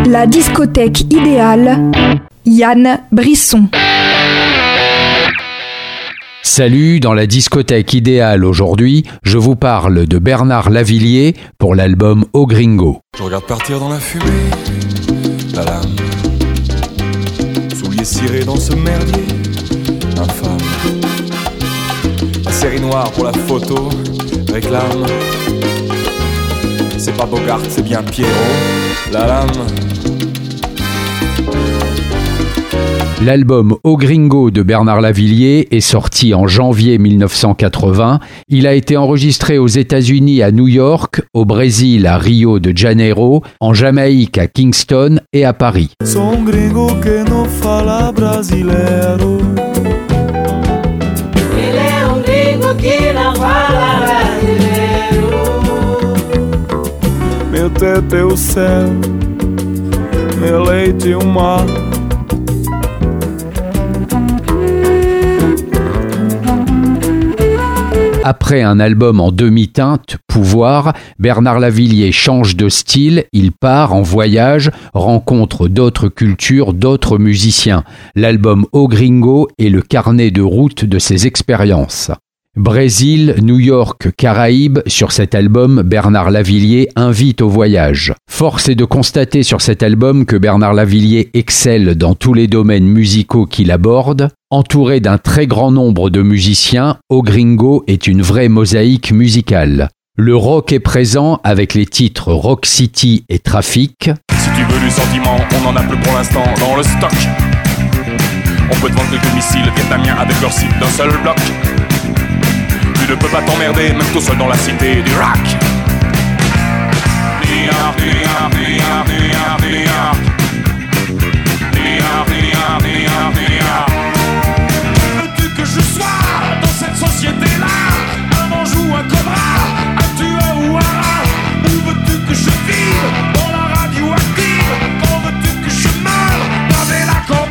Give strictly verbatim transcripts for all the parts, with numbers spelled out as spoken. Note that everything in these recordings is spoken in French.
La discothèque idéale, Yann Brisson. Salut, dans la discothèque idéale aujourd'hui, je vous parle de Bernard Lavilliers pour l'album Au Gringo. Je regarde partir dans la fumée, la lame, souliers cirés dans ce merdier, infâme. La série noire pour la photo, réclame. C'est pas Bogart, c'est bien Pierrot, la lame. L'album Au Gringo de Bernard Lavilliers est sorti en janvier mille neuf cent quatre-vingts. Il a été enregistré aux États-Unis à New York, au Brésil à Rio de Janeiro, en Jamaïque à Kingston et à Paris. Son gringo que no fala brasileiro. Ele é um gringo que não fala brasileiro. Meu teto é o céu, meu leite é o mar. Après un album en demi-teinte, Pouvoir, Bernard Lavilliers change de style, il part en voyage, rencontre d'autres cultures, d'autres musiciens. L'album Au Gringo est le carnet de route de ses expériences. Brésil, New York, Caraïbes, sur cet album, Bernard Lavilliers invite au voyage. Force est de constater sur cet album que Bernard Lavilliers excelle dans tous les domaines musicaux qu'il aborde. Entouré d'un très grand nombre de musiciens, Au Gringo est une vraie mosaïque musicale. Le rock est présent avec les titres Rock City et Trafic. Si tu veux du sentiment, on en a plus pour l'instant dans le stock. On peut te vendre quelques missiles vietnamiens avec leur site d'un seul bloc. Tu ne peux pas t'emmerder, même tout seul dans la cité du rock. New York, New York, New York, New York, New York. New York, New York, New York, New York. Veux-tu que je sois dans cette société-là un ange ou un cobra, un tueur ou un rat? Où veux-tu que je vive dans la radioactive? Quand veux-tu que je meure avec la combine?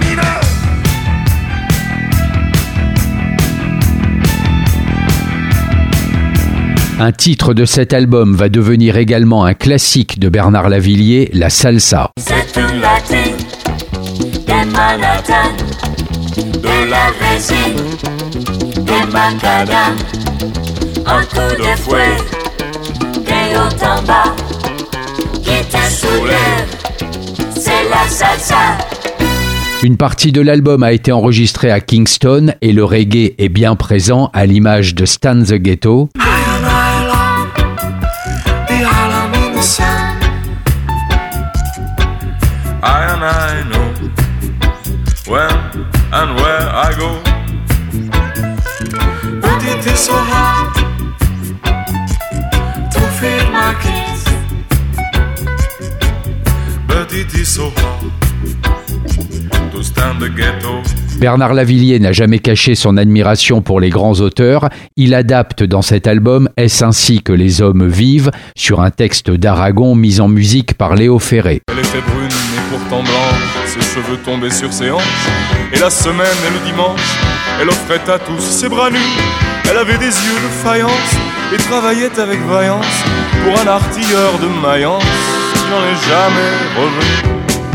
Un titre de cet album va devenir également un classique de Bernard Lavilliers, la salsa. C'est une latine des Manhattan, de la résine, des macadam, un coup de fouet, des hauts en bas, qui te soulève, c'est la salsa. Une partie de l'album a été enregistrée à Kingston et le reggae est bien présent à l'image de Stan the Ghetto. I and I know when and where I go. But it is so hard to feel my kiss. But it is so hard to stand the ghetto. Bernard Lavilliers n'a jamais caché son admiration pour les grands auteurs. Il adapte dans cet album Est-ce ainsi que les hommes vivent sur un texte d'Aragon mis en musique par Léo Ferré. Elle était brune et pourtant blanche, ses cheveux tombaient sur ses hanches. Et la semaine et le dimanche, elle offrait à tous ses bras nus. Elle avait des yeux de faïence et travaillait avec vaillance pour un artilleur de Mayence qui n'en est jamais revenu.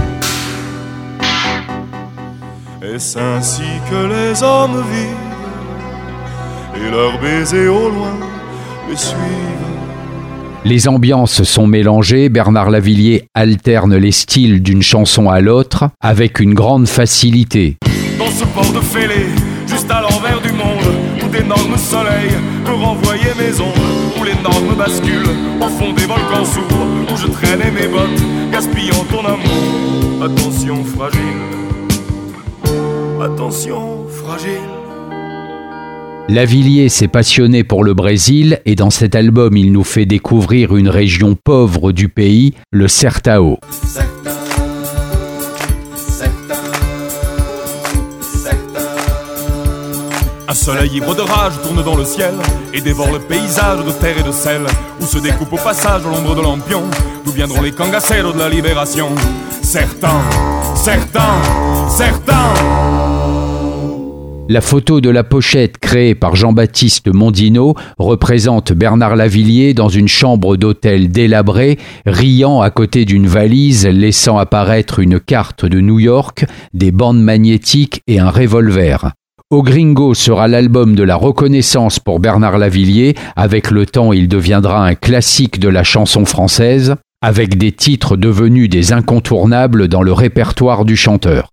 Est-ce ainsi que les hommes vivent et leurs baisers au loin les suivent? Les ambiances sont mélangées, Bernard Lavilliers alterne les styles d'une chanson à l'autre avec une grande facilité. Dans ce port de fêlé, juste à l'envers du monde, où d'énormes soleils me renvoyaient mes ombres, où l'énorme bascule au fond des volcans sourds, où je traînais mes bottes, gaspillant ton amour. Attention fragile, attention fragile. Lavilliers s'est passionné pour le Brésil et dans cet album, il nous fait découvrir une région pauvre du pays, le Sertão. Un soleil ivre de rage tourne dans le ciel et dévore le paysage de terre et de sel, où se découpe au passage l'ombre de lampion, d'où viendront les cangaceiros de la libération. Certains, certains, certains. La photo de la pochette créée par Jean-Baptiste Mondino représente Bernard Lavilliers dans une chambre d'hôtel délabrée, riant à côté d'une valise laissant apparaître une carte de New York, des bandes magnétiques et un revolver. Au Gringo sera l'album de la reconnaissance pour Bernard Lavilliers. Avec le temps, il deviendra un classique de la chanson française, avec des titres devenus des incontournables dans le répertoire du chanteur.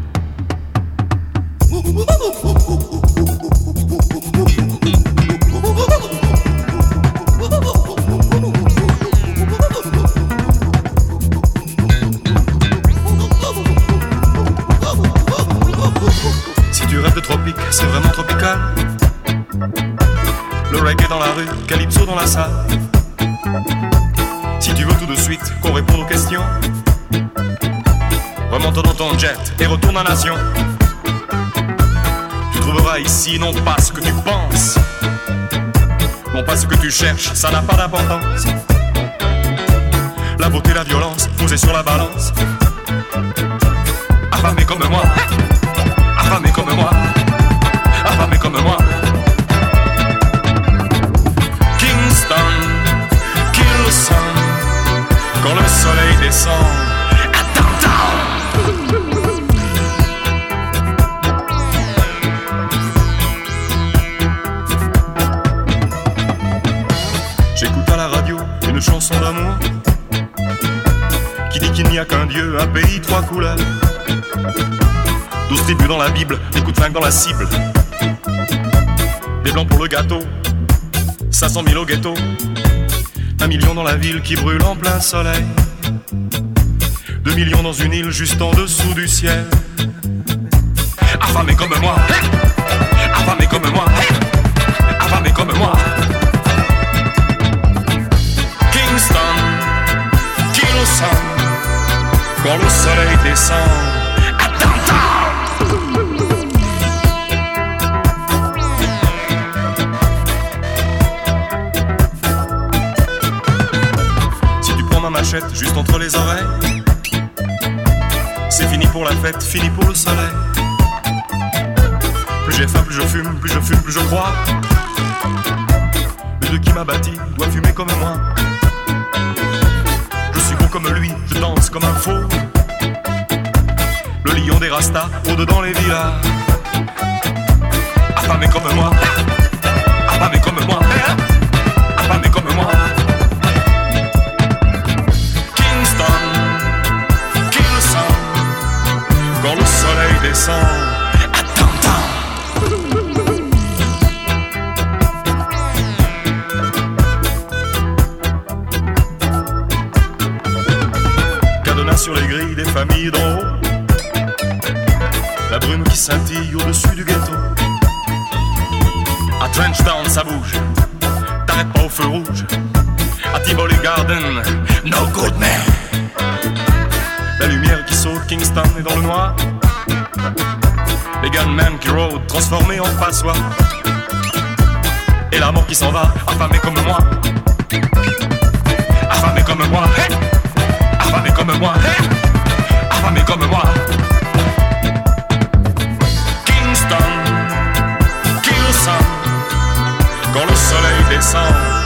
Si tu rêves de tropique, c'est vraiment tropical. Le reggae dans la rue, calypso dans la salle. Si tu veux tout de suite qu'on réponde aux questions, remonte dans ton jet et retourne en nation. Tu trouveras ici non pas ce que tu penses, non pas ce que tu cherches, ça n'a pas d'importance. La beauté, la violence, posée sur la balance. Affamé comme moi, affamé comme moi, affamé comme moi. Kingston, kill le sun, quand le soleil descend. J'écoute à la radio une chanson d'amour qui dit qu'il n'y a qu'un Dieu, un pays, trois couleurs. Douze tribus dans la Bible, des coups de flingue dans la cible. Des blancs pour le gâteau, cinq cent mille au ghetto. Un million dans la ville qui brûle en plein soleil. Deux millions dans une île juste en dessous du ciel. Affamé comme moi, affamé comme moi, affamé comme moi. Kingston, kill le sun, quand le soleil descend. Si tu prends ma machette juste entre les oreilles, c'est fini pour la fête, fini pour le soleil. Plus j'ai faim, plus je fume, plus je fume, plus je crois. Le Dieu qui m'a bâti doit fumer comme moi. Je suis beau comme lui, je danse comme un faux. Le lion des rastas, rôde dans les villas. Affamé comme moi, affamé comme moi, affamé comme moi. Kingston, kill le sun, quand le soleil descend. Cadenas sur les grilles des familles d'en haut. La brume qui scintille au-dessus du ghetto. À Trenchtown ça bouge, t'arrêtes pas au feu rouge. À Tivoli Garden, no good man. La lumière qui saute, Kingston est dans le noir. Les gunmen qui rôdent, transformés en passoire. Et la mort qui s'en va, affamé comme moi. Affamé comme moi, hey. Affamé comme moi, hey. Affamé comme moi. Kingston, kill le sun, quand le soleil descend.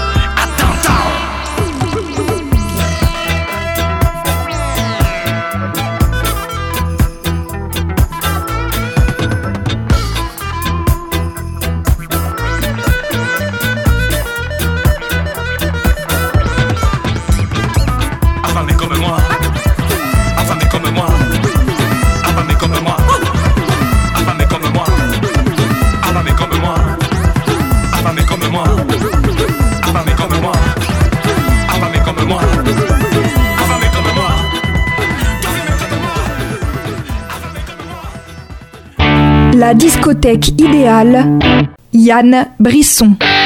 Affamé comme moi, affamé comme moi, affamé comme moi, affamé comme moi, affamé comme moi, affamé comme moi, affamé comme moi, affamé comme moi, affamé comme moi. La discothèque idéale, Yann Brisson.